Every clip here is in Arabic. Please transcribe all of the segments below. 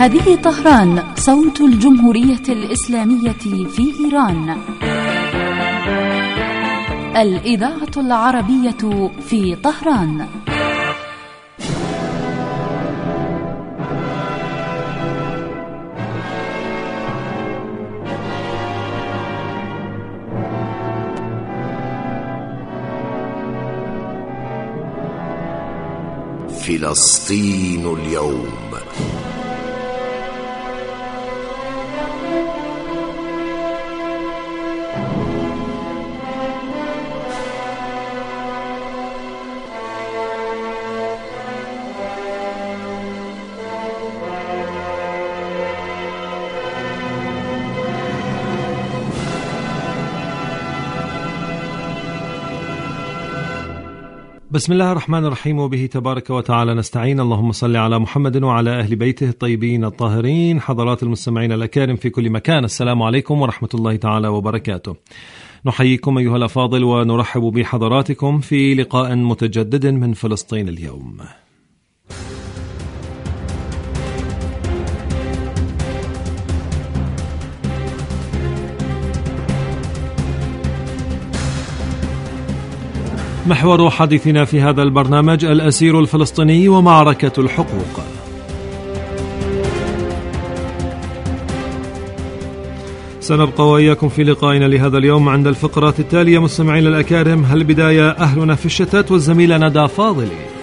هذه طهران، صوت الجمهورية الإسلامية في إيران. الإذاعة العربية في طهران. فلسطين اليوم. بسم الله الرحمن الرحيم، وبه تبارك وتعالى نستعين. اللهم صل على محمد وعلى أهل بيته الطيبين الطاهرين. حضرات المستمعين الأكارم في كل مكان، السلام عليكم ورحمة الله تعالى وبركاته. نحييكم أيها الأفاضل ونرحب بحضراتكم في لقاء متجدد من فلسطين اليوم. محور حديثنا في هذا البرنامج الأسير الفلسطيني ومعركة الحقوق. سنبقى وإياكم في لقائنا لهذا اليوم عند الفقرات التالية. مستمعين الأكارم، البداية أهلنا في الشتات والزميلة ندى فاضلي.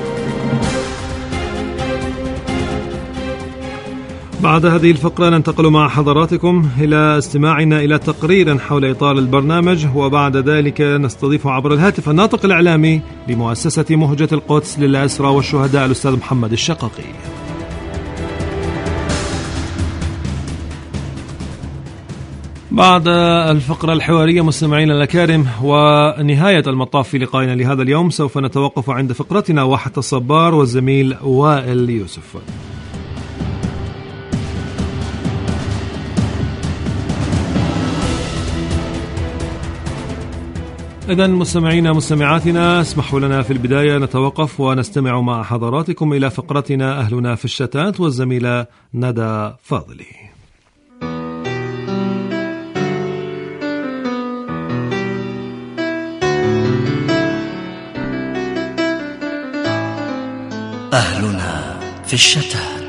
بعد هذه الفقرة ننتقل مع حضراتكم إلى استماعنا إلى تقرير حول إطار البرنامج، وبعد ذلك نستضيف عبر الهاتف الناطق الإعلامي لمؤسسة مهجة القدس للأسرى والشهداء الأستاذ محمد الشققي. بعد الفقرة الحوارية مستمعينا الأكارم ونهاية المطاف في لقائنا لهذا اليوم، سوف نتوقف عند فقرتنا واحة الصبار والزميل وائل يوسف. إذن مستمعينا مستمعاتنا، اسمحوا لنا في البداية نتوقف ونستمع مع حضراتكم إلى فقرتنا أهلنا في الشتات والزميلة ندى فاضلي. أهلنا في الشتات.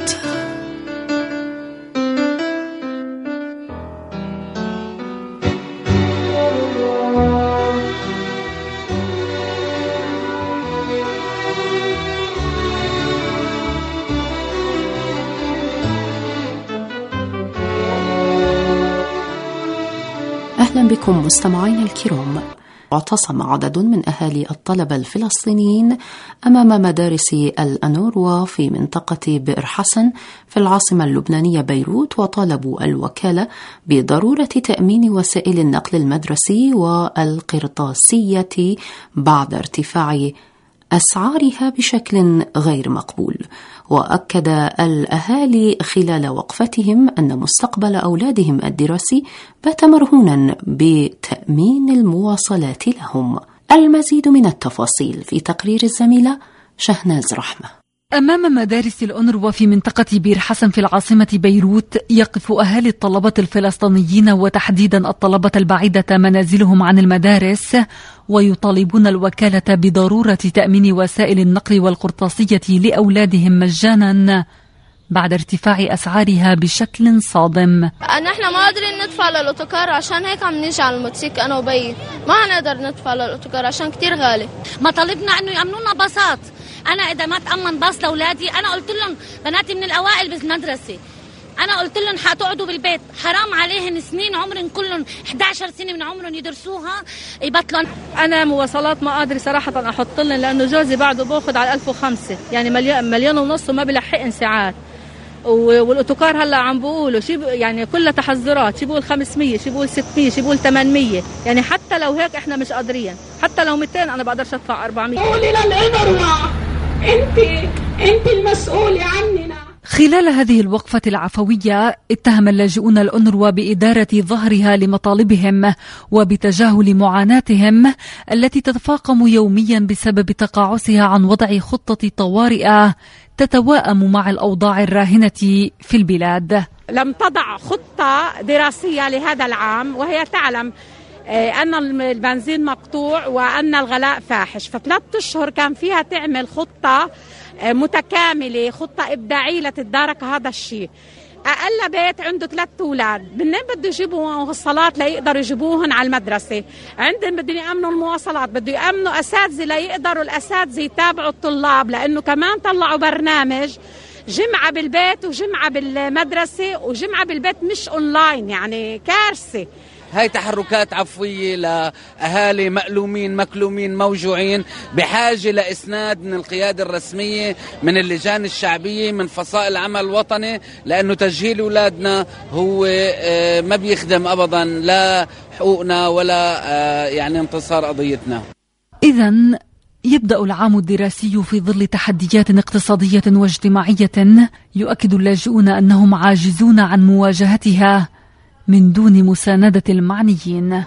أهلا بكم مستمعين الكرام. اعتصم عدد من أهالي الطلبة الفلسطينيين أمام مدارس الأنوروا في منطقة بئر حسن في العاصمة اللبنانية بيروت، وطالبوا الوكالة بضرورة تأمين وسائل النقل المدرسي والقرطاسية بعد ارتفاع أسعارها بشكل غير مقبول. وأكد الأهالي خلال وقفتهم أن مستقبل أولادهم الدراسي بات مرهونا بتأمين المواصلات لهم. المزيد من التفاصيل في تقرير الزميلة شهناز رحمة. أمام مدارس الأونروا في منطقة بئر حسن في العاصمة بيروت يقف أهالي الطلبة الفلسطينيين، وتحديدا الطلبة البعيدة منازلهم عن المدارس، ويطالبون الوكالة بضرورة تأمين وسائل النقل والقرطاسية لأولادهم مجانا بعد ارتفاع أسعارها بشكل صادم. نحن ما قادرين ندفع للأوتوكار، عشان هيك عم نيجي على الموتوسيكل أنا وبي، ما هنقدر ندفع للأوتوكار عشان كتير غالي. ما طلبنا أنه يأمنونا باصات. أنا إذا ما تأمن باص لأولادي، أنا قلت لهم بناتي من الأوائل بالمدرسة، أنا قلت لهم حتقعدوا بالبيت، حرام عليهن سنين عمرن كلهم 11 سنة من عمرهم يدرسوها يبطلون. أنا مواصلات ما قادر صراحة أحط لهم، لأنه جوزي بعده باخد على 1005، يعني مليون ونص وما بلحقن ساعات. والأوتوكار هلا عم بقولوا يعني كلها تحذرات، شي بقول 500، شي بقول 600، شي بقول 800. يعني حتى لو هيك احنا مش قادرين، حتى لو 200 انا بقدرش ادفع 400. قولي للأنوروا انت المسؤولة عننا. خلال هذه الوقفة العفوية اتهم اللاجئون الأونروا بإدارة ظهرها لمطالبهم وبتجاهل معاناتهم التي تتفاقم يوميا بسبب تقاعسها عن وضع خطة طوارئ تتواءم مع الأوضاع الراهنة في البلاد. لم تضع خطة دراسية لهذا العام، وهي تعلم أن البنزين مقطوع وأن الغلاء فاحش، ف3 أشهر كان فيها تعمل خطة متكاملة، خطة إبداعية لتتدارك هذا الشيء. أقل بيت عنده 3 أولاد، منين بده يجيبوا مواصلات ليقدروا يجيبوهن على المدرسة؟ عندهم بدهم يأمنوا المواصلات، بده يأمنوا أساتذة ليقدروا الأساتذة يتابعوا الطلاب، لأنه كمان طلعوا برنامج جمعة بالبيت وجمعة بالمدرسة وجمعة بالبيت مش أونلاين، يعني كارثة. هاي تحركات عفوية لأهالي مألومين مكلومين موجوعين بحاجة لإسناد من القيادة الرسمية، من اللجان الشعبية، من فصائل العمل الوطني، لأنه تجهيل أولادنا هو ما بيخدم أبدا لا حقوقنا ولا يعني انتصار قضيتنا. إذن يبدأ العام الدراسي في ظل تحديات اقتصادية واجتماعية يؤكد اللاجئون أنهم عاجزون عن مواجهتها من دون مساندة المعنيين.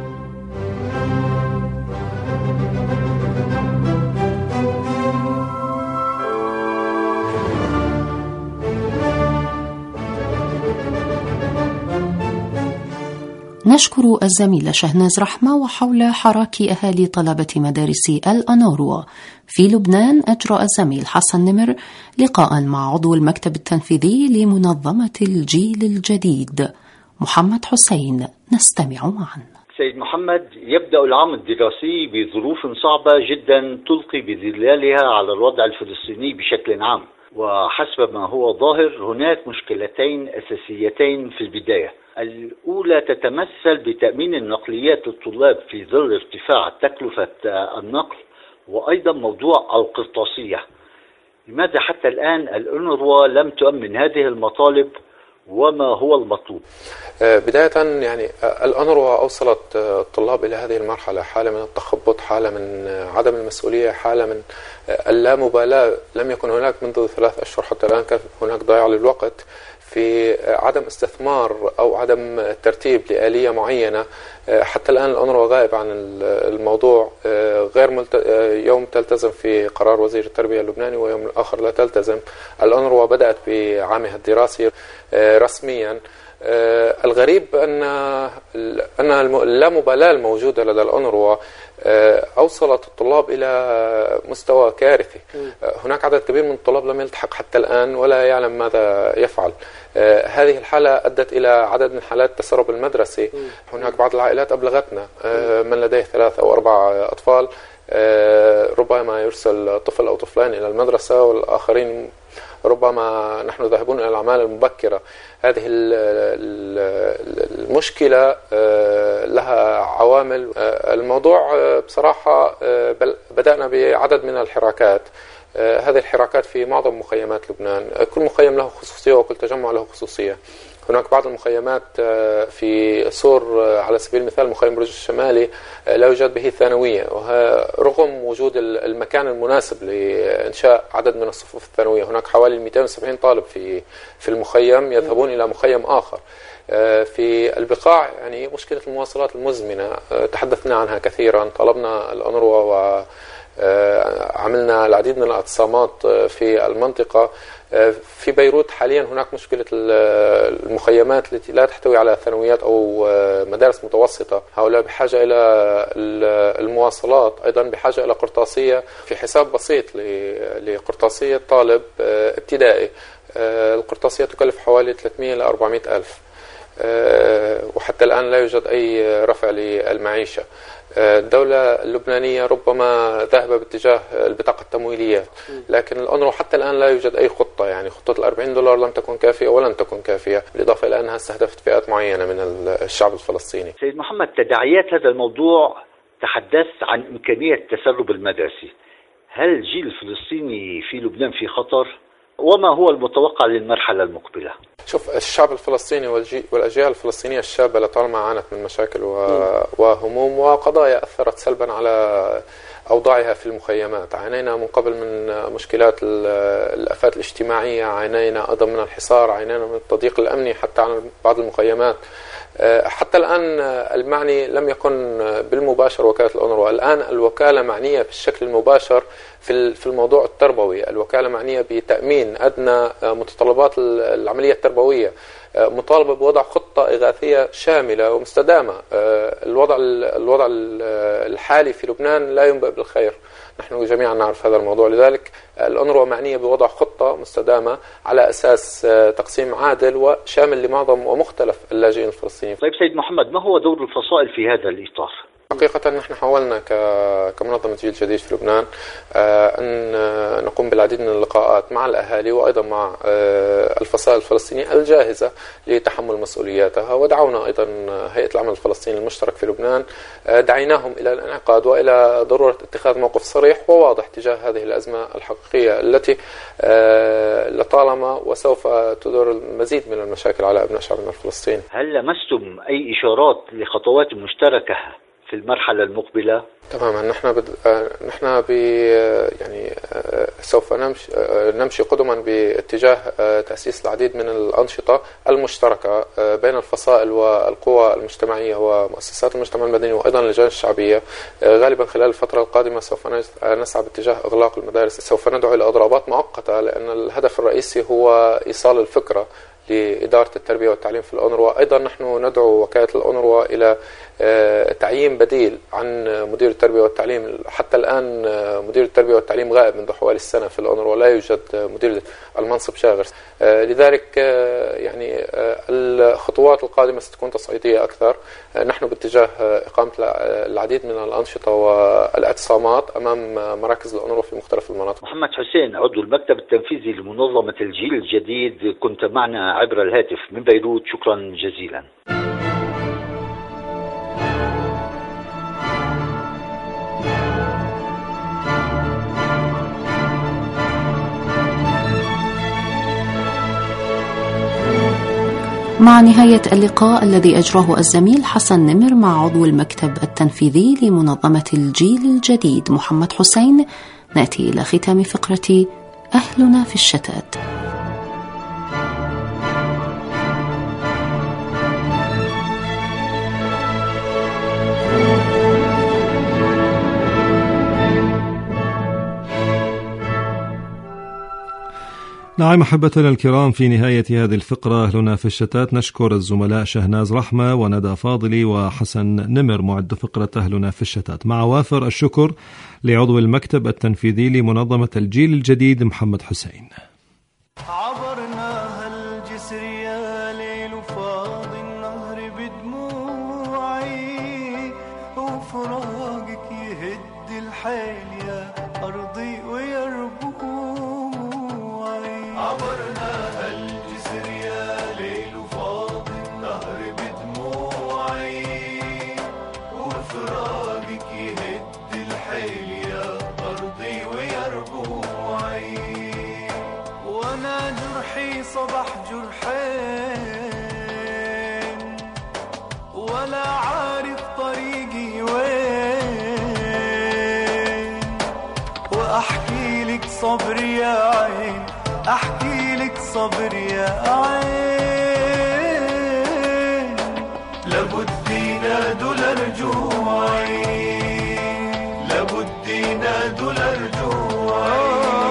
نشكر الزميلة شهناز رحمة. وحول حراك أهالي طلبة مدارس الأنوروا في لبنان، أجرى الزميل حسن نمر لقاء مع عضو المكتب التنفيذي لمنظمة الجيل الجديد محمد حسين. نستمع معا. سيد محمد، يبدأ العام الدراسي بظروف صعبة جدا تلقي بظلالها على الوضع الفلسطيني بشكل عام، وحسب ما هو ظاهر هناك مشكلتين أساسيتين في البداية. الأولى تتمثل بتأمين النقليات للطلاب في ظل ارتفاع تكلفة النقل، وأيضا موضوع القرطاسية. لماذا حتى الآن الأونروا لم تؤمن هذه المطالب وما هو المطلوب؟ بداية يعني الأونروا أوصلت الطلاب إلى هذه المرحلة، حالة من التخبط، حالة من عدم المسؤولية، حالة من اللامبالاة. لم يكن هناك منذ 3 أشهر حتى الآن كان هناك ضياع للوقت في عدم استثمار أو عدم ترتيب لآلية معينة. حتى الآن الأونروا غائب عن الموضوع، يوم تلتزم في قرار وزير التربية اللبناني ويوم الآخر لا تلتزم. الأونروا بدأت بعامها الدراسي رسميا. الغريب أن اللامبالاة الموجودة لدى الأونروا أوصلت الطلاب إلى مستوى كارثي. هناك عدد كبير من الطلاب لم يلتحق حتى الآن ولا يعلم ماذا يفعل. هذه الحالة أدت إلى عدد من حالات التسرب المدرسي. هناك بعض العائلات أبلغتنا من لديه 3 أو 4 أطفال ربما يرسل طفل أو طفلين إلى المدرسة، والآخرين ربما نحن ذاهبون إلى الأعمال المبكرة. هذه المشكلة لها عوامل. الموضوع بصراحة بدأنا بعدد من الحراكات. هذه الحراكات في معظم مخيمات لبنان، كل مخيم له خصوصية وكل تجمع له خصوصية. هناك بعض المخيمات في سور على سبيل المثال مخيم برج الشمالي لا يوجد به ثانوية، رغم وجود المكان المناسب لإنشاء عدد من الصفوف الثانوية. هناك حوالي 270 طالب في المخيم يذهبون إلى مخيم آخر. في البقاع يعني مشكلة المواصلات المزمنة تحدثنا عنها كثيرا. طلبنا الأونروا وعملنا العديد من الاعتصامات في المنطقة. في بيروت حاليا هناك مشكلة المخيمات التي لا تحتوي على ثانويات أو مدارس متوسطة. هؤلاء بحاجة إلى المواصلات، أيضا بحاجة إلى قرطاسية. في حساب بسيط لقرطاسية طالب ابتدائي، القرطاسية تكلف حوالي 300 إلى 400 ألف، وحتى الآن لا يوجد أي رفع للمعيشة. الدولة اللبنانية ربما ذهب باتجاه البطاقة التمويلية، لكن الأونروا حتى الآن لا يوجد أي خطة. يعني خطة $40 لم تكن كافية ولن تكن كافية، بالإضافة إلى أنها استهدفت فئات معينة من الشعب الفلسطيني. سيد محمد، تداعيات هذا الموضوع تحدثت عن إمكانية التسرب المدرسي. هل الجيل الفلسطيني في لبنان في خطر؟ وما هو المتوقع للمرحلة المقبلة؟ شوف، الشعب الفلسطيني والأجيال الفلسطينية الشابة لطالما عانت من مشاكل وهموم وقضايا أثرت سلبا على أوضاعها في المخيمات. عانينا من قبل من مشكلات الآفات الاجتماعية، عانينا أيضا من الحصار، عانينا من التضييق الأمني حتى على بعض المخيمات. حتى الآن المعني لم يكن بالمباشر وكالة الأونروا، الآن الوكالة معنية بالشكل المباشر في الموضوع التربوي. الوكالة معنية بتأمين أدنى متطلبات العملية التربوية، مطالبة بوضع خطة إغاثية شاملة ومستدامة. الوضع الحالي في لبنان لا ينبئ بالخير، نحن جميعا نعرف هذا الموضوع. لذلك الأونروا معنية بوضع خطة مستدامة على أساس تقسيم عادل وشامل لمعظم ومختلف اللاجئين الفلسطينيين. طيب سيد محمد، ما هو دور الفصائل في هذا الإطار؟ حقيقة نحن حاولنا كمنظمة جيل جديد في لبنان أن نقوم بالعديد من اللقاءات مع الأهالي وأيضا مع الفصائل الفلسطينية الجاهزة لتحمل مسؤولياتها، ودعونا أيضا هيئة العمل الفلسطيني المشترك في لبنان، دعيناهم إلى الانعقاد وإلى ضرورة اتخاذ موقف صريح وواضح تجاه هذه الأزمة الحقيقية التي لطالما وسوف تدور المزيد من المشاكل على أبناء شعبنا الفلسطيني. هل لمستم أي إشارات لخطوات مشتركة في المرحلة المقبلة؟ تماما، نحن يعني سوف نمشي قدما باتجاه تأسيس العديد من الأنشطة المشتركة بين الفصائل والقوى المجتمعية ومؤسسات المجتمع المدني وأيضا اللجان الشعبية. غالبا خلال الفترة القادمة سوف نسعى باتجاه إغلاق المدارس، سوف ندعو إلى إضرابات مؤقتة، لأن الهدف الرئيسي هو إيصال الفكرة لإدارة التربية والتعليم في الأونروا. أيضا نحن ندعو وكالة الأونروا إلى تعيين بديل عن مدير التربية والتعليم. حتى الآن مدير التربية والتعليم غائب منذ حوالي السنة في الأونروا، لا يوجد مدير المنصب شاغر. لذلك يعني الخطوات القادمة ستكون تصعيدية أكثر. نحن باتجاه إقامة العديد من الأنشطة والاعتصامات أمام مراكز الأونروا في مختلف المناطق. محمد حسين، عضو المكتب التنفيذي لمنظمة الجيل الجديد، كنت معنا عبر الهاتف من بيروت، شكرا جزيلا. مع نهاية اللقاء الذي أجراه الزميل حسن نمر مع عضو المكتب التنفيذي لمنظمة الجيل الجديد محمد حسين، نأتي إلى ختام فقرة أهلنا في الشتات. نعم أحبتنا الكرام، في نهاية هذه الفقرة أهلنا في الشتات نشكر الزملاء شهناز رحمة وندى فاضلي وحسن نمر معد فقرة أهلنا في الشتات، مع وافر الشكر لعضو المكتب التنفيذي لمنظمة الجيل الجديد محمد حسين. عبرناها الجسر يا ليل وفاض النهر بدموعي، وفراقك يهد الحيل يا أرضي ويربوعي. عبرناها الجسر يا ليل وفاض النهر بدموعي، وفراقك يهد الحيل يا أرضي ويربوعي. وانا جرحي صبح جرحين، ولا عارف طريقي وين، واحكي لك صبري يا عين، احكي لك صبري يا عين. لابد ينادوا لرجوعي، لابد ينادوا لرجوعي.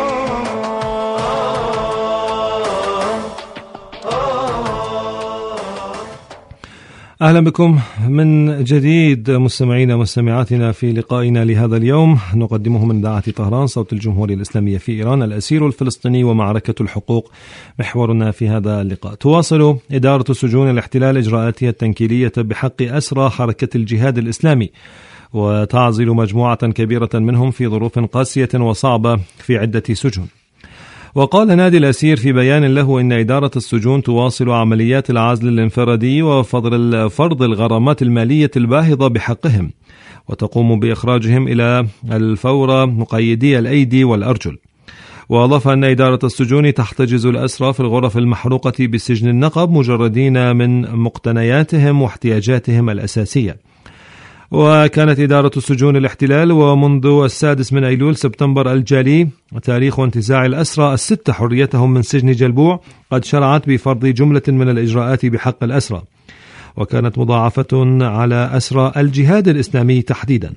أهلا بكم من جديد مستمعينا ومستمعاتنا في لقائنا لهذا اليوم، نقدمه من إذاعة طهران صوت الجمهورية الإسلامية في إيران. الأسير الفلسطيني ومعركة الحقوق محورنا في هذا اللقاء. تواصل إدارة سجون الاحتلال إجراءاتها التنكيلية بحق أسرى حركة الجهاد الإسلامي، وتعزل مجموعة كبيرة منهم في ظروف قاسية وصعبة في عدة سجون. وقال نادي الأسير في بيان له إن إدارة السجون تواصل عمليات العزل الانفرادي وفرض الغرامات المالية الباهظة بحقهم، وتقوم بإخراجهم إلى الفور مقيدي الأيدي والأرجل. وأضاف أن إدارة السجون تحتجز الأسرى في الغرف المحروقة بسجن النقب مجردين من مقتنياتهم واحتياجاتهم الأساسية. وكانت إدارة سجون الاحتلال ومنذ 6 من أيلول سبتمبر الجاري تاريخ انتزاع الأسرى 6 حريتهم من سجن جلبوع قد شرعت بفرض جملة من الإجراءات بحق الأسرى، وكانت مضاعفة على أسرى الجهاد الإسلامي تحديدا.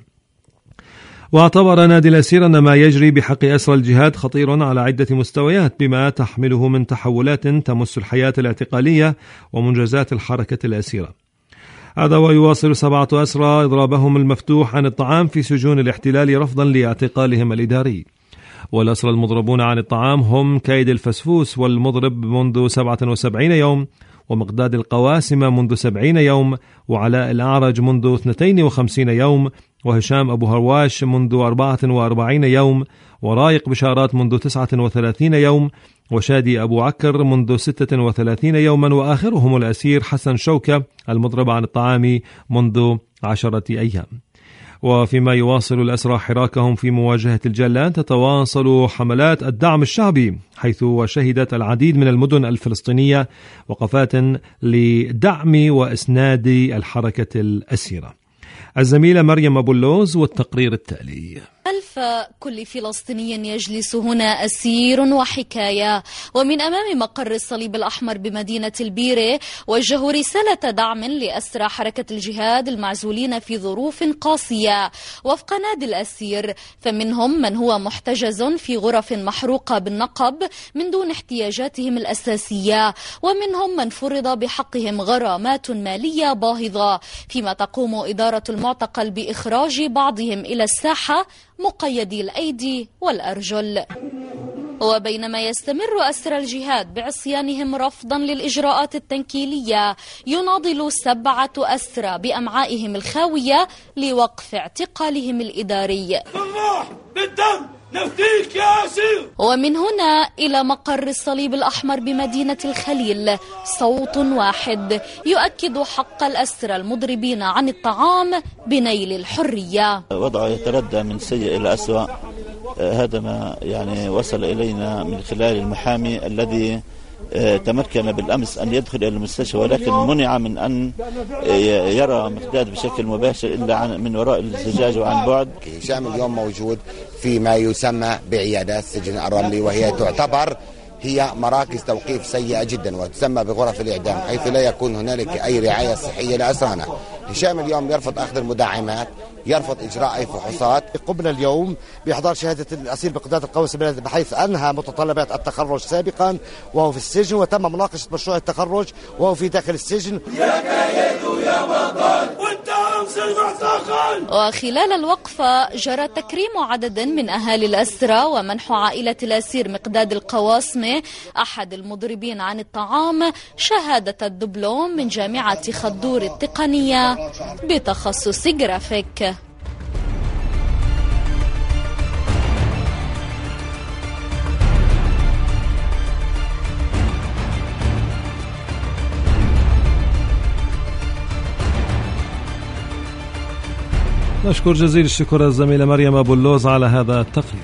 واعتبر نادي الأسير أن ما يجري بحق أسرى الجهاد خطير على عدة مستويات بما تحمله من تحولات تمس الحياة الاعتقالية ومنجزات الحركة الأسيرة. هذا ويواصل 7 أسرى إضرابهم المفتوح عن الطعام في سجون الاحتلال رفضا لاعتقالهم الإداري. والأسرى المضربون عن الطعام هم كايد الفسفوس والمضرب منذ 77 يوم، ومقداد القواسم منذ 70 يوم، وعلاء الأعرج منذ 52 يوم، وهشام أبو هرواش منذ 44 يوم، ورايق بشارات منذ 39 يوم، وشادي أبو عكر منذ 36 يوما، وآخرهم الأسير حسن شوكة المضرب عن الطعام منذ 10 أيام. وفيما يواصل الأسرى حراكهم في مواجهة الجلاد، تتواصل حملات الدعم الشعبي، حيث شهدت العديد من المدن الفلسطينية وقفات لدعم وإسناد الحركة الأسيرة. الزميلة مريم أبو اللوز والتقرير التالي. خلف كل فلسطيني يجلس هنا أسير وحكاية. ومن أمام مقر الصليب الأحمر بمدينة البيرة وجهوا رسالة دعم لأسرى حركة الجهاد المعزولين في ظروف قاسية وفق نادي الأسير، فمنهم من هو محتجز في غرف محروقة بالنقب من دون احتياجاتهم الأساسية، ومنهم من فرض بحقهم غرامات مالية باهظة، فيما تقوم إدارة المعتقل بإخراج بعضهم إلى الساحة مقيدي الأيدي والأرجل. وبينما يستمر أسرى الجهاد بعصيانهم رفضا للإجراءات التنكيلية، يناضل 7 أسرى بأمعائهم الخاوية لوقف اعتقالهم الإداري. بالدم نفديك يا أسير. ومن هنا إلى مقر الصليب الأحمر بمدينة الخليل صوت واحد يؤكد حق الأسرى المضربين عن الطعام بنيل الحرية. وضعه يتردى من سيء إلى أسوأ، هذا ما وصل إلينا من خلال المحامي الذي تمكن بالأمس أن يدخل إلى المستشفى، ولكن منع من أن يرى مقداد بشكل مباشر إلا من وراء الزجاج وعن بعد. هشام اليوم موجود في ما يسمى بعيادات سجن الرملي، وهي تعتبر هي مراكز توقيف سيئة جدا وتسمى بغرف الإعدام، حيث لا يكون هنالك أي رعاية صحية لأسرانا. هشام اليوم يرفض أخذ المدعمات، يرفض إجراء أي فحوصات. قمنا اليوم بإحضار شهادة الأسير مقداد القواسم بحيث أنهى متطلبات التخرج سابقا وهو في السجن، وتم مناقشة مشروع التخرج وهو في داخل السجن. يا كايد يا بطل وانت أمس المعتقل. وخلال الوقفة جرى تكريم عدد من أهالي الأسرى ومنح عائلة الأسير مقداد القواسم أحد المضربين عن الطعام شهادة الدبلوم من جامعة خدور التقنية بتخصص جرافيك. نشكر جزيل الشكر الزميلة مريم أبو اللوز على هذا التقرير.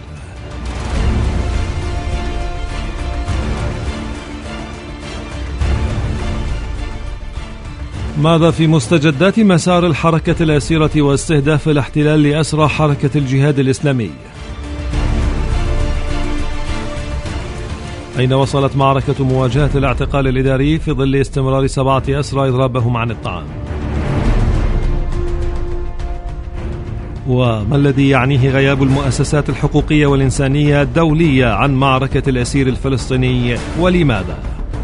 ماذا في مستجدات مسار الحركة الأسيرة واستهداف الاحتلال لأسرى حركة الجهاد الإسلامي؟ أين وصلت معركة مواجهة الاعتقال الإداري في ظل استمرار 7 أسرى إضرابهم عن الطعام؟ وما الذي يعنيه غياب المؤسسات الحقوقية والإنسانية الدولية عن معركة الأسير الفلسطيني ولماذا؟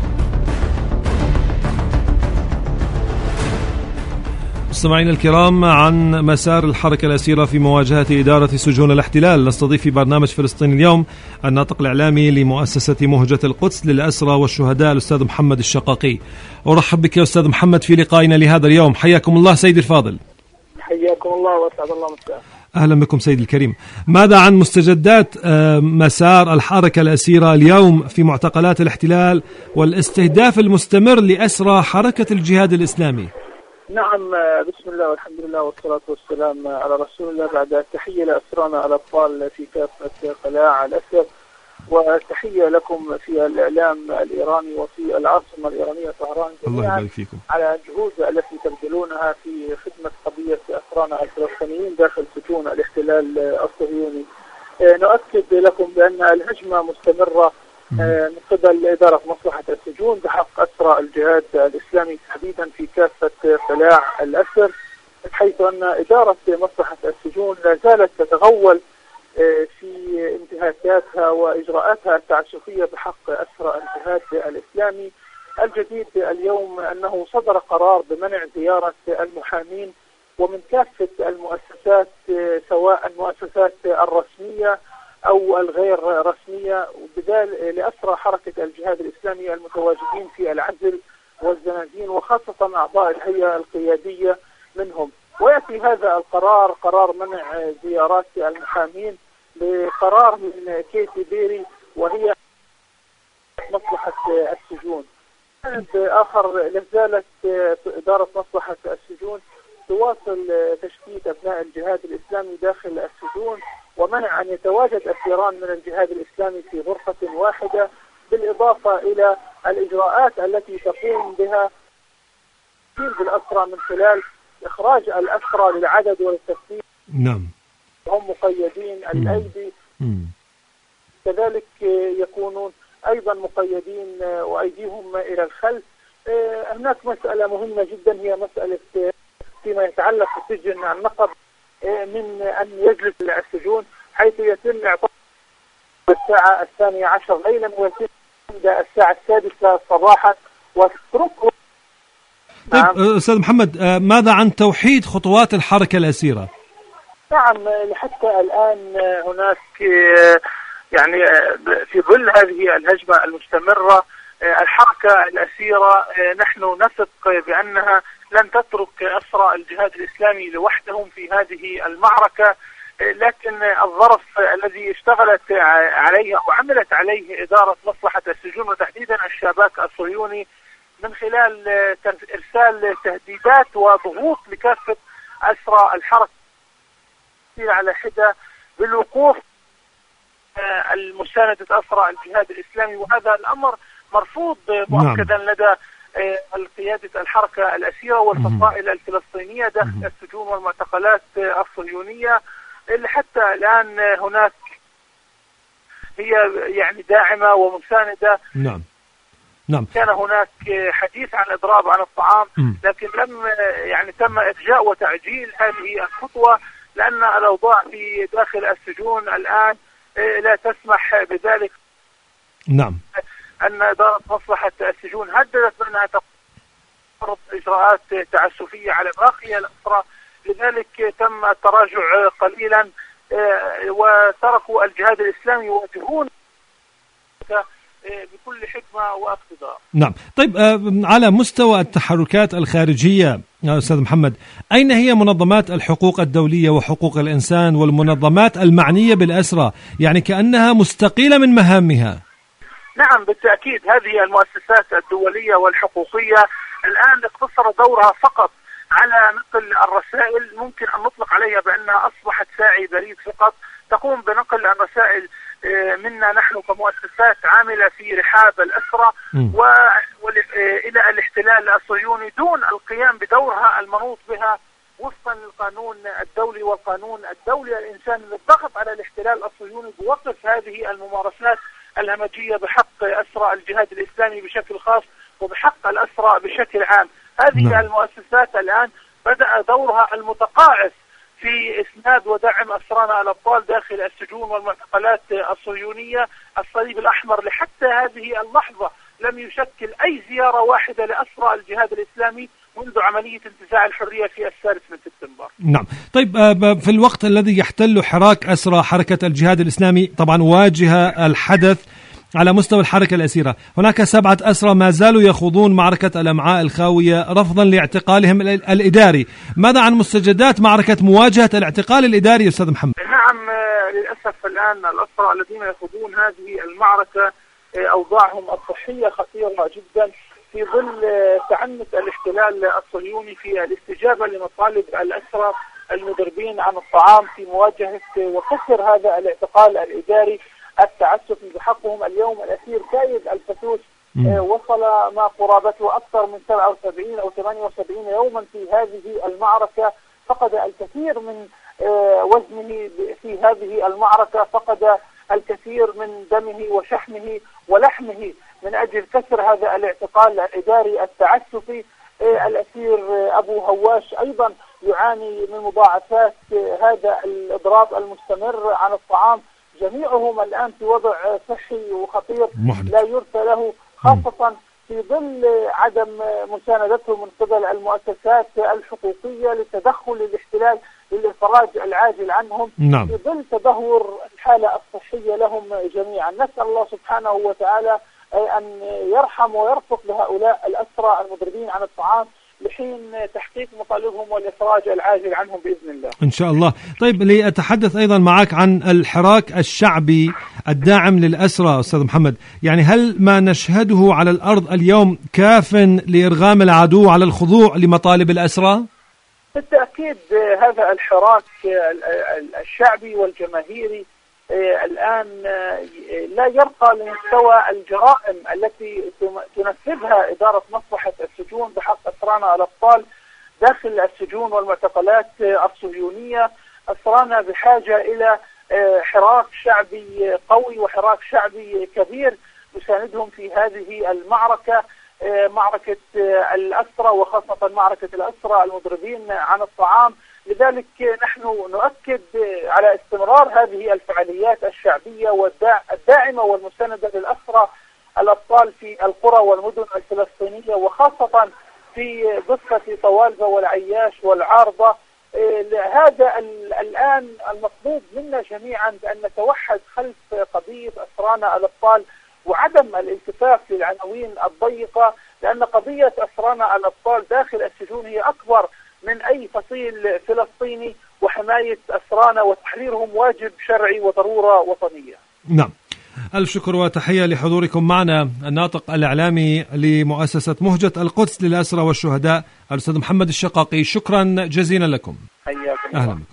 مستمعين الكرام، عن مسار الحركة الأسيرة في مواجهة إدارة سجون الاحتلال نستضيف في برنامج فلسطين اليوم الناطق الإعلامي لمؤسسة مهجة القدس للأسرى والشهداء الأستاذ محمد الشقاقي. أرحب بك يا أستاذ محمد في لقائنا لهذا اليوم. حياكم الله سيدي الفاضل. حياكم الله واسعد الله مساء. أهلا بكم سيدي الكريم. ماذا عن مستجدات مسار الحركة الأسيرة اليوم في معتقلات الاحتلال والاستهداف المستمر لأسرى حركة الجهاد الإسلامي؟ نعم، بسم الله والحمد لله والصلاة والسلام على رسول الله. بعد التحية لأسرانا الأبطال في كافة قلاع الأسر، وتحية لكم في الإعلام الإيراني وفي العاصمة الإيرانية طهران جميعا على الجهود التي تبذلونها في خدمة قضية أسرانا الفلسطينيين داخل سجون الاحتلال الصهيوني. نؤكد لكم بأن الهجمة مستمرة من قبل إدارة مصلحة السجون بحق أسرى الجهاد الإسلامي تحديدا في كافة قلاع الأسر، حيث أن إدارة مصلحة السجون لا زالت تتغول في انتهاكاتها وإجراءاتها التعسفية بحق أسرى الجهاد الإسلامي. الجديد اليوم أنه صدر قرار بمنع زيارة المحامين ومن كافة المؤسسات سواء المؤسسات الرسمية أو الغير رسمية لأسرى حركة الجهاد الإسلامي المتواجدين في العزل والزنازين وخاصة أعضاء الهيئة القيادية منهم. ويأتي هذا القرار قرار منع زيارات المحامين بقرار من كيتي بيري وهي مصلحة السجون. آخر لازالت إدارة مصلحة السجون تواصل تشتيت أبناء الجهاد الإسلامي داخل السجون ومنع أن يتواجد أسيران من الجهاد الإسلامي في غرفة واحدة، بالإضافة إلى الإجراءات التي تقوم بها بالأسرى من خلال إخراج الأسرى للعدد والتفتيش. نعم. هم مقيدين الأيدي. كذلك يكونون أيضا مقيدين وأيديهم إلى الخلف. هناك مسألة مهمة جدا هي مسألة فيما يتعلق بسجن النقب من أن يجلس السجون حيث يتم إعطاء الساعة 12 ليلا ويتم عند الساعة 6 صباحا وتتركه. طيب أستاذ محمد، ماذا عن توحيد خطوات الحركة الأسيرة؟ نعم، حتى الآن هناك يعني في ظل هذه الهجمة المستمرة الحركة الأسيرة نحن نثق بأنها لن تترك أسرى الجهاد الإسلامي لوحدهم في هذه المعركة، لكن الظرف الذي اشتغلت عليه وعملت عليه إدارة مصلحة السجون وتحديدا الشباك الصهيوني من خلال إرسال تهديدات وضغوط لكافة أسرى الحركة على حدة بالوقوف المساندة أسرى الجهاد الإسلامي، وهذا الأمر مرفوض مؤكدا لدى القيادة الحركة الأسيرة والفصائل الفلسطينية داخل السجون والمعتقلات الصهيونية اللي حتى الآن هناك هي يعني داعمة ومساندة. نعم. نعم. كان هناك حديث عن إضراب عن الطعام لكن لم يعني تم إرجاء وتعجيل هذه الخطوة لأن الأوضاع في داخل السجون الآن لا تسمح بذلك. نعم. أن إدارة مصلحة السجون هددت بأنها تفرض إجراءات تعسفية على باقي الأسرى، لذلك تم التراجع قليلا وتركوا الجهاد الإسلامي يواجهون بكل حكمة واقتدار. نعم. طيب على مستوى التحركات الخارجية يا أستاذ محمد، أين هي منظمات الحقوق الدولية وحقوق الإنسان والمنظمات المعنية بالأسرى؟ يعني كأنها مستقيلة من مهامها. نعم بالتأكيد، هذه المؤسسات الدولية والحقوقية الآن اقتصر دورها فقط على نقل الرسائل، ممكن أن نطلق عليها بأنها أصبحت ساعي بريد فقط تقوم بنقل الرسائل منا نحن كمؤسسات عاملة في رحاب الأسرى وإلى الاحتلال الصهيوني دون القيام بدورها المنوط بها وفقا للقانون الدولي والقانون الدولي الإنساني للضغط على الاحتلال الصهيوني بوقف هذه الممارسات الهمجية بحق أسرى الجهاد الإسلامي بشكل خاص وبحق الأسرى بشكل عام. هذه المؤسسات الآن بدأ دورها المتقاعس في إسناد ودعم أسرانا الأبطال داخل السجون والمعتقلات الصهيونية. الصليب الأحمر لحتى هذه اللحظة لم يشكل أي زيارة واحدة لأسرى الجهاد الإسلامي منذ عملية انتزاع الحرية في 3 سبتمبر. نعم. طيب في الوقت الذي يحتل حراك أسرى حركة الجهاد الإسلامي طبعا واجه الحدث على مستوى الحركة الأسيرة، هناك 7 أسرى ما زالوا يخوضون معركة الأمعاء الخاوية رفضا لاعتقالهم الإداري. ماذا عن مستجدات معركة مواجهة الاعتقال الإداري أستاذ محمد؟ نعم للأسف الآن الأسرى الذين يخوضون هذه المعركة أوضاعهم الصحية خطيرة جدا في ظل تعنت الاحتلال الصهيوني في الاستجابة لمطالب الأسرى المضربين عن الطعام في مواجهة وكسر هذا الاعتقال الإداري التعسف بحقهم. اليوم الأسير كايد الفتوش وصل ما قرابته أكثر من 77 أو 78 يوما في هذه المعركة، فقد الكثير من وزنه في هذه المعركة، فقد الكثير من دمه وشحمه ولحمه من أجل كسر هذا الاعتقال الإداري التعسفي. الأسير أبو هواش أيضا يعاني من مضاعفات هذا الإضراب المستمر عن الطعام. جميعهم الآن في وضع صحي وخطير لا يرثى له، خاصة في ظل عدم مساندتهم من قبل المؤسسات الحقوقية لتدخل الاحتلال للإفراج العاجل عنهم. نعم. في ظل تدهور الحالة الصحية لهم جميعا. نسأل الله سبحانه وتعالى أن يرحم ويرفق لهؤلاء الأسرى المضربين عن الطعام لحين تحقيق مطالبهم والإفراج العاجل عنهم بإذن الله إن شاء الله. طيب لأتحدث أيضا معك عن الحراك الشعبي الداعم للأسرى أستاذ محمد، يعني هل ما نشهده على الأرض اليوم كاف لإرغام العدو على الخضوع لمطالب الأسرى؟ بالتأكيد هذا الحراك الشعبي والجماهيري الآن لا يرقى لمستوى الجرائم التي تنفذها إدارة مصلحة السجون بحق أسرانا الأبطال داخل السجون والمعتقلات الصهيونية. أسرانا بحاجة إلى حراك شعبي قوي وحراك شعبي كبير يساندهم في هذه المعركة، معركة الأسرى وخاصة معركة الأسرى المضربين عن الطعام. لذلك نحن نؤكد على استمرار هذه الفعاليات الشعبية والداعمة والمساندة للأسرى الأبطال في القرى والمدن الفلسطينية، وخاصة في ضفة طوالبة والعياش والعارضة. هذا الآن المطلوب منا جميعا بأن نتوحد خلف قضية أسرانا الأبطال وعدم الالتفاف للعناوين الضيقة، لأن قضية أسرانا الأبطال داخل السجون هي أكبر من أي فصيل فلسطيني، وحماية أسرانا وتحريرهم واجب شرعي وضرورة وطنية. نعم، ألف شكر وتحية لحضوركم معنا الناطق الإعلامي لمؤسسة مهجة القدس للأسرى والشهداء الأستاذ محمد الشقاقي. شكرا جزيلا لكم. حياكم. أهلا بكم.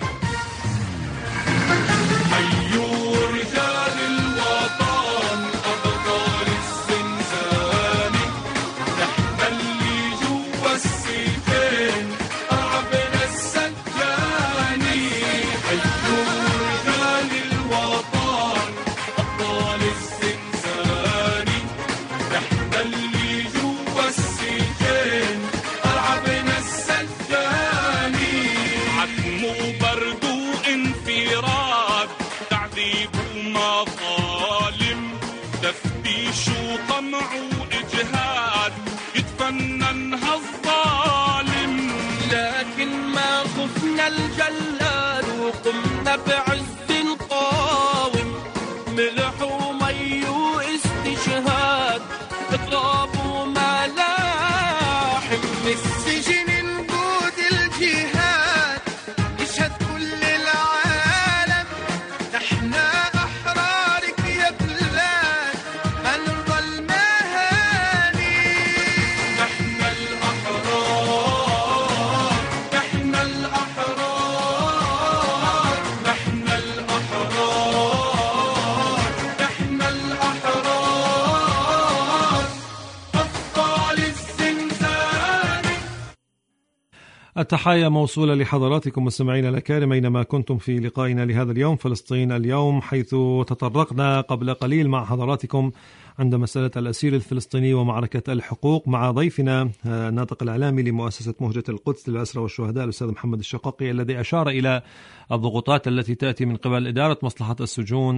التحايا موصولة لحضراتكم مستمعينا الأكارم أينما كنتم في لقائنا لهذا اليوم فلسطين اليوم، حيث تطرقنا قبل قليل مع حضراتكم عند مسألة الأسير الفلسطيني ومعركة الحقوق مع ضيفنا الناطق الإعلامي لمؤسسة مهجة القدس للأسرى والشهداء الأستاذ محمد الشقاقي، الذي أشار إلى الضغوطات التي تأتي من قبل إدارة مصلحة السجون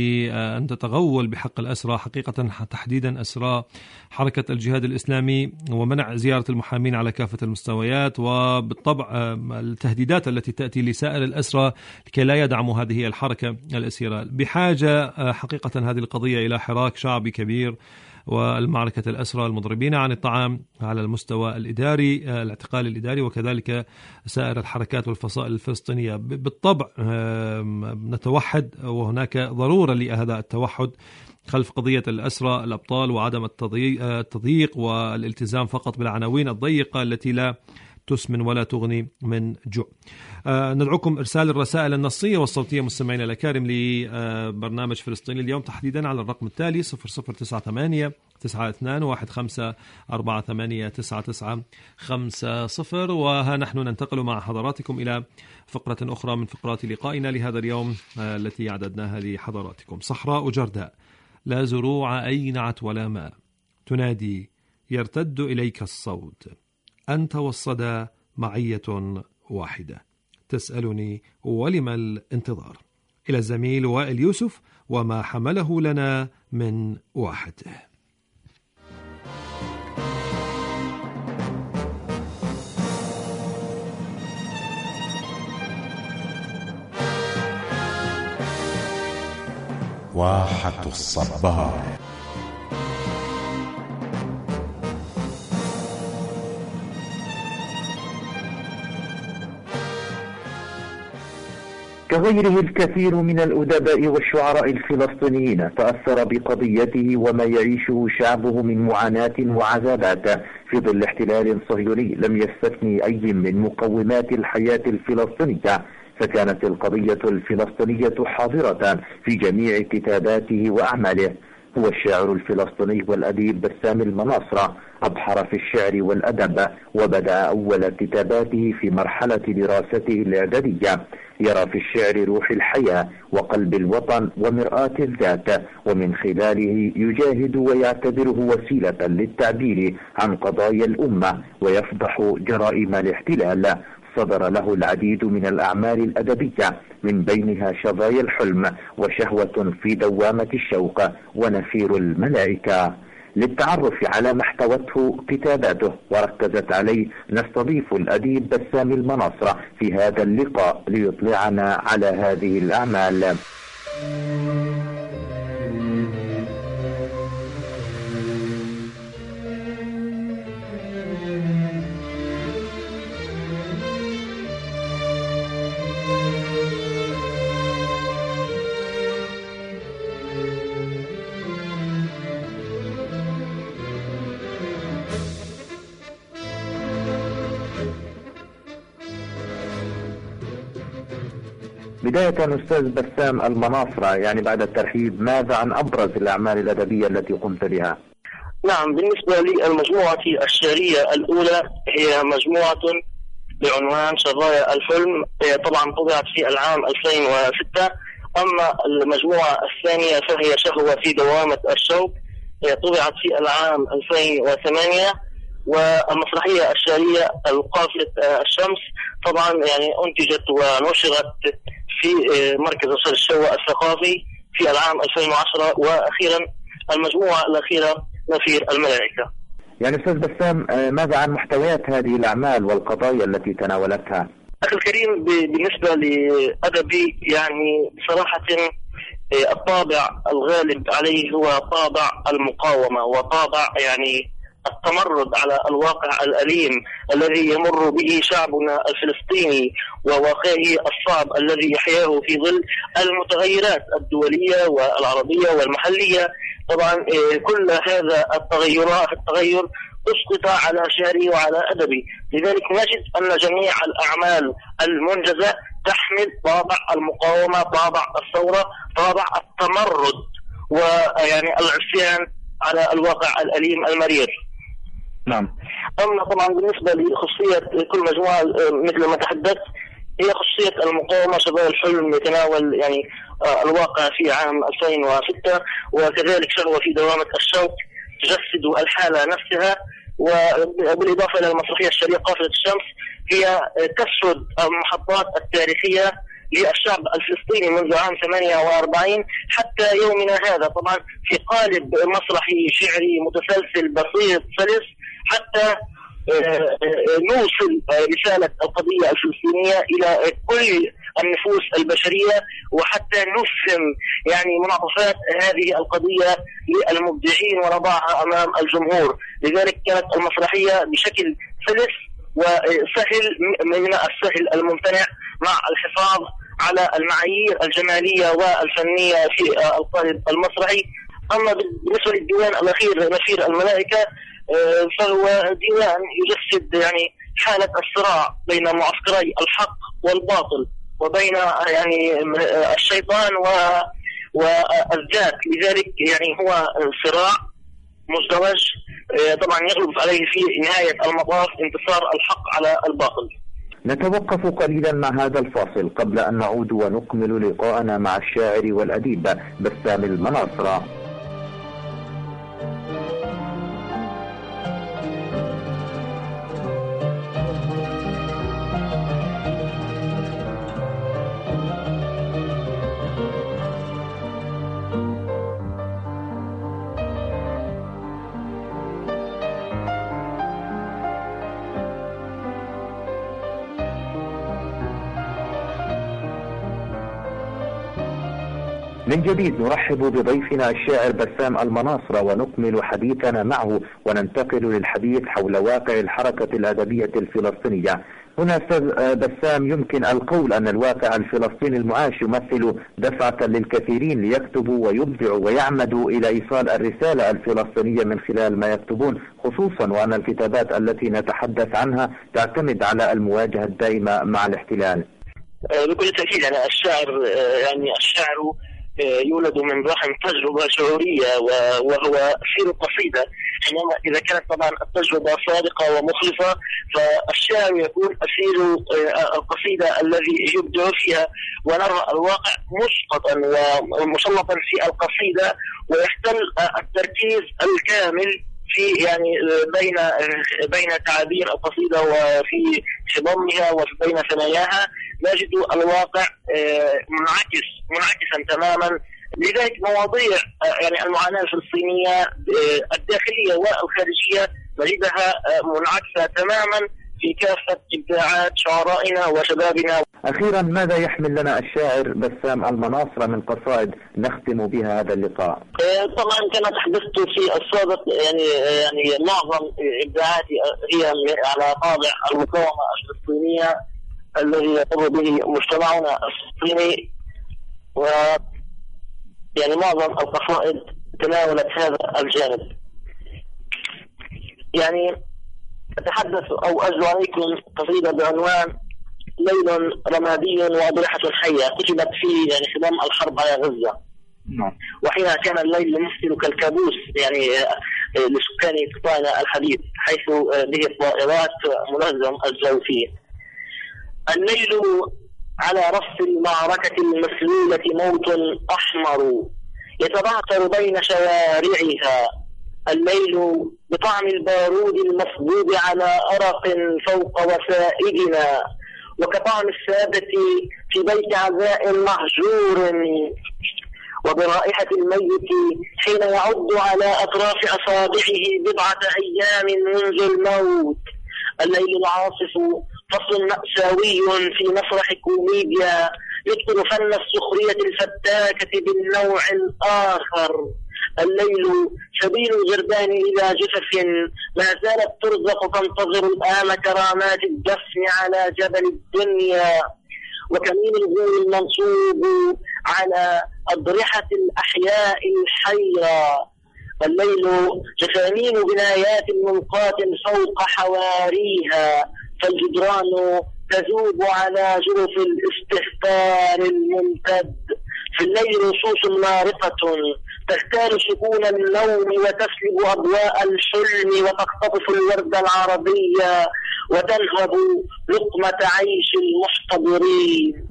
لأن تتغول بحق الأسرى، حقيقة تحديدا أسرى حركة الجهاد الإسلامي، ومنع زيارة المحامين على كافة المستويات، وبالطبع التهديدات التي تأتي لسائر الأسرى لكي لا يدعموا هذه الحركة الأسيرة. بحاجة حقيقة هذه القضية إلى حراك شعبي كبير، والمعركة الأسرى المضربين عن الطعام على المستوى الإداري، الاعتقال الإداري، وكذلك سائر الحركات والفصائل الفلسطينية. بالطبع نتوحد، وهناك ضرورة لهذا التوحد خلف قضية الأسرى الأبطال، وعدم التضييق والالتزام فقط بالعناوين الضيقة التي لا تسمن ولا تغني من جوع. ندعوكم إرسال الرسائل النصية والصوتية مستمعينا الأكارم لبرنامج فلسطين اليوم تحديدا على الرقم التالي 0098 92-15-48-99-50. وها نحن ننتقل مع حضراتكم إلى فقرة أخرى من فقرات لقائنا لهذا اليوم التي أعددناها لحضراتكم. صحراء جرداء لا زروع أينعت ولا ماء، تنادي يرتد إليك الصوت، أنت والصدى معية واحدة، تسألني ولما الانتظار. إلى الزميل وائل يوسف وما حمله لنا من واحته. واحة الصبار. كغيره الكثير من الأدباء والشعراء الفلسطينيين تأثر بقضيته وما يعيشه شعبه من معاناة وعذابات في ظل احتلال صهيوني لم يستثني أي من مقومات الحياة الفلسطينية، فكانت القضية الفلسطينية حاضرة في جميع كتاباته وأعماله. هو الشاعر الفلسطيني والأديب بسام المناصرة، أبحر في الشعر والأدب، وبدأ أول كتاباته في مرحلة دراسته الإعدادية، يرى في الشعر روح الحياة وقلب الوطن ومرآة الذات، ومن خلاله يجاهد ويعتبره وسيلة للتعبير عن قضايا الأمة ويفضح جرائم الاحتلال. صدر له العديد من الأعمال الأدبية، من بينها شظايا الحلم وشهوة في دوامة الشوق ونفير الملائكة. للتعرف على ما احتوته كتاباته وركزت عليه نستضيف الأديب بسام المناصرة في هذا اللقاء ليطلعنا على هذه الأعمال. بداية أستاذ بسام المناصرة، يعني بعد الترحيب، ماذا عن أبرز الأعمال الأدبية التي قمت بها؟ نعم، بالنسبة لي المجموعة الشعرية الأولى هي مجموعة بعنوان شظايا الحلم، طبعا طبعت في العام 2006. أما المجموعة الثانية فهي شهوة في دوامة الشوق، طبعت في العام 2008. والمسرحية الشعرية القافلة الشمس طبعا يعني أنتجت ونشرت في مركز نشر الشوى الثقافي في العام 2010. وأخيرا المجموعة الأخيرة نفير الملائكة. يعني أستاذ بسام، ماذا عن محتويات هذه الأعمال والقضايا التي تناولتها؟ أخي الكريم، بالنسبة لأدبي يعني بصراحة الطابع الغالب عليه هو طابع المقاومة وطابع يعني التمرد على الواقع الأليم الذي يمر به شعبنا الفلسطيني وواقعه الصعب الذي يحياه في ظل المتغيرات الدولية والعربية والمحلية. طبعا كل هذا التغير أسقط على شعري وعلى أدبي، لذلك نجد أن جميع الأعمال المنجزة تحمل طابع المقاومة، طابع الثورة، طابع التمرد ويعني العصيان على الواقع الأليم المرير. نعم. أما طبعا بالنسبة لخصوصية كل مجموعة مثل ما تحدثت، هي خصوصية المقاومة شظايا الحلم يتناول يعني الواقع في عام 2006، وكذلك شهوة في دوامة الشوق تجسد الحالة نفسها. وبالإضافة إلى المسرحية الشعرية قافلة الشمس، هي تسرد المحطات التاريخية للشعب الفلسطيني منذ عام 48 حتى يومنا هذا، طبعا في قالب مسرحي شعري متسلسل بسيط سلس، حتى نوصل رسالة القضية الفلسطينية إلى كل النفوس البشرية، وحتى نفهم يعني منعطفات هذه القضية للمبدعين ونضعها أمام الجمهور. لذلك كانت المسرحية بشكل سلس وسهل من السهل الممتنع، مع الحفاظ على المعايير الجمالية والفنية في القالب المسرحي. أما بالنسبة للديوان الأخير نفير الملائكة، فهو ديوان يجسد يعني حالة الصراع بين معسكري الحق والباطل وبين يعني الشيطان والذات. لذلك يعني هو صراع مزدوج طبعا يغلب عليه في نهاية المطاف انتصار الحق على الباطل. نتوقف قليلا مع هذا الفاصل قبل أن نعود ونكمل لقاءنا مع الشاعر والأديب بسام المناصرة. من جديد نرحب بضيفنا الشاعر بسام المناصرة ونكمل حديثنا معه وننتقل للحديث حول واقع الحركة الأدبية الفلسطينية. هنا أستاذ بسام، يمكن القول أن الواقع الفلسطيني المعاش يمثل دفعة للكثيرين ليكتبوا ويبدعوا ويعمدوا إلى إيصال الرسالة الفلسطينية من خلال ما يكتبون، خصوصا وأن الكتابات التي نتحدث عنها تعتمد على المواجهة الدائمة مع الاحتلال. بكل تأكيد يعني الشاعر يولد من رحم تجربة شعورية وهو سير القصيدة. حينما إذا كانت طبعا التجربة صادقة ومخلصة فالشاعر يكون أسير القصيدة الذي يبدع فيها، ونرى الواقع مسقطا ومسلطا في القصيدة ويحتل التركيز الكامل في يعني بين تعابير القصيدة وفي خضمها وبين ثناياها. نجد الواقع منعكسا تماما. لذلك مواضيع يعني المعاناة الفلسطينية الداخلية والخارجية نجدها منعكسة تماما في كافة إبداعات شعرائنا وشبابنا. أخيرا، ماذا يحمل لنا الشاعر بسام المناصرة من قصائد نختم بها هذا اللقاء؟ طبعا كما تحدثت في السابق يعني معظم إبداعاتي هي على طابع المقاومة الفلسطينية الذي يقر به مجتمعنا الفلسطيني، و يعني معظم القصائد تناولت هذا الجانب. يعني أتحدث أو أجل عليكم قصيدة بعنوان ليل رمادي وأضرحة حية، كتبت في يعني خضم الحرب على غزة. وحينها كان الليل يمثل كالكابوس يعني لسكان قطاعنا الحديث، حيث به الطائرات منظم الجو فيه. الليل على رف المعركة المسلولة موت أحمر يتبعثر بين شوارعها. الليل بطعم البارود المصبوب على أرق فوق وسائدنا، وكطعم الثابت في بيت عزاء مهجور، وبرائحة الميت حين يعض على أطراف أصابعه بضعة أيام منذ الموت. الليل العاصف فصل مأساوي في مسرح كوميديا يتقن فن السخرية الفتاكة بالنوع الآخر. الليل سبيل الغربان إلى جثث ما زالت ترزق تنتظر الآن كرامات الدفن على جبل الدنيا، وكمين الغول المنصوب على أضرحة الأحياء الحيرة. الليل جثامين بنايات ملقاة فوق حواريها، فالجدران تذوب على جرف الاستهتار الممتد. في الليل نصوص مارقة تختال سكون النوم وتسلب أضواء الحلم وتقتطف الورد العربية وتنهب لقمة عيش المحتضرين.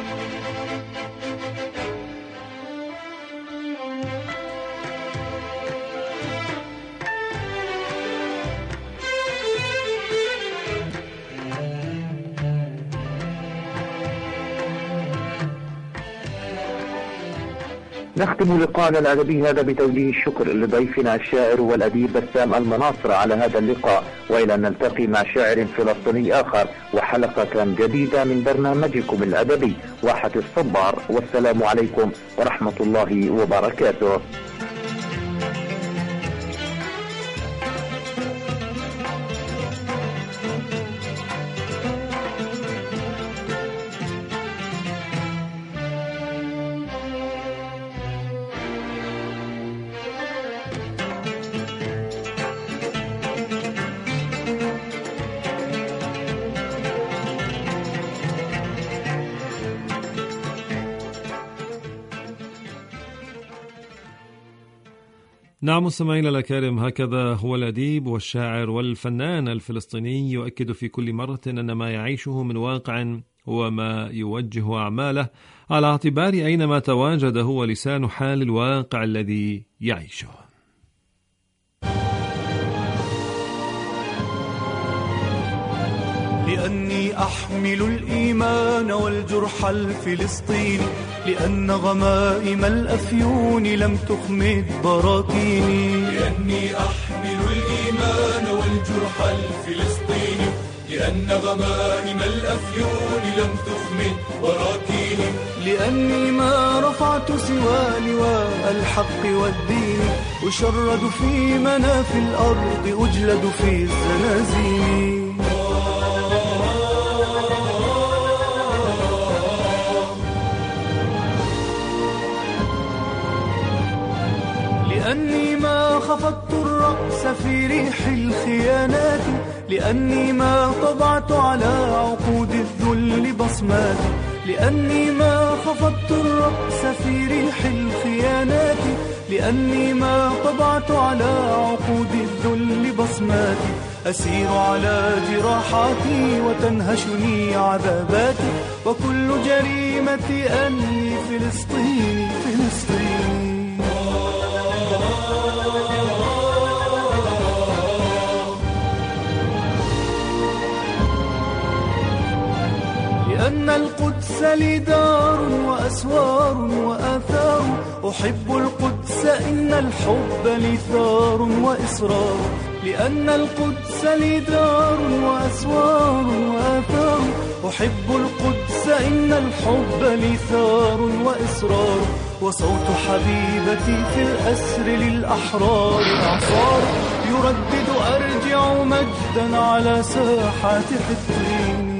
نختم لقاءنا الأدبي هذا بتوجيه الشكر لضيفنا الشاعر والأديب بسام المناصرة على هذا اللقاء، وإلى أن نلتقي مع شاعر فلسطيني آخر وحلقة جديدة من برنامجكم الأدبي واحة الصبار، والسلام عليكم ورحمة الله وبركاته. نعم مستمعينا الأكارم، هكذا هو الأديب والشاعر والفنان الفلسطيني يؤكد في كل مرة أن ما يعيشه من واقع هو ما يوجه أعماله، على اعتبار أينما تواجد هو لسان حال الواقع الذي يعيشه. لأني أحمل الإيمان والجرح الفلسطيني، لأن غمائم الأفيون لم تخمد براكيني. لأني أحمل الإيمان والجرح الفلسطيني، لأن غمائم الأفيون لم تخمد براكيني. لأني ما رفعت سوى لواء الحق والدين، أشرد في مناف الأرض، أجلد في الزنازين. لأني ما خفضت الرأس في ريح الخيانات، لأني ما طبعت على عقود الذل بصمات. لأني ما خفضت الرأس في ريح الخيانات، لأني ما طبعت على عقود الذل بصمات. أسير على جراحاتي وتنهشني عذاباتي، وكل جريمتي أني فلسطيني فلسطيني. لأن القدس لي دار وأسوار وآثار، أحب القدس إن الحب لي ثار وإصرار. لأن القدس لي دار وأسوار وآثار، أحب القدس إن الحب لي ثار وإصرار. وصوت حبيبتي في الأسر للأحرار إعصار، يردد أرجع مجدا على ساحات حطين.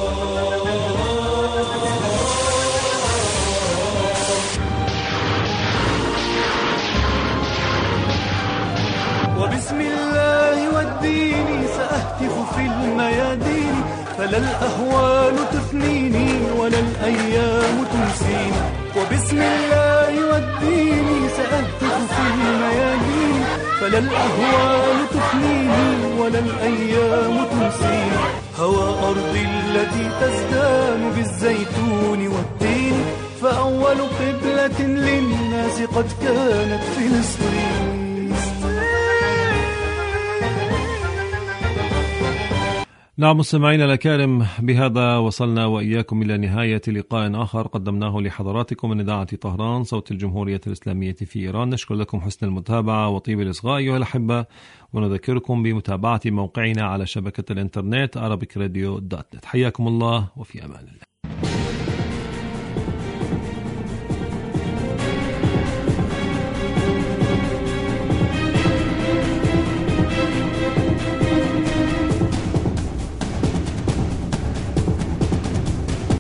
وبسم الله والدين سأهتف في الميادين، فلا الأهوال تثنيني ولا الأيام تنسيني. وبسم الله والدين سأهتف في الميادين، فلا الأهوال تثنيني ولا الأيام تنسيني. هوى أرضي التي تزدان بالزيتون والتين، فأول قبلة للناس قد كانت فلسطين. نعم مستمعينا الأكارم، بهذا وصلنا وإياكم إلى نهاية لقاء آخر قدمناه لحضراتكم من إذاعة طهران صوت الجمهورية الإسلامية في إيران. نشكر لكم حسن المتابعة وطيب الإصغاء أيها الأحبة، ونذكركم بمتابعة موقعنا على شبكة الإنترنت arabicradio.net. حياكم الله وفي أمان الله.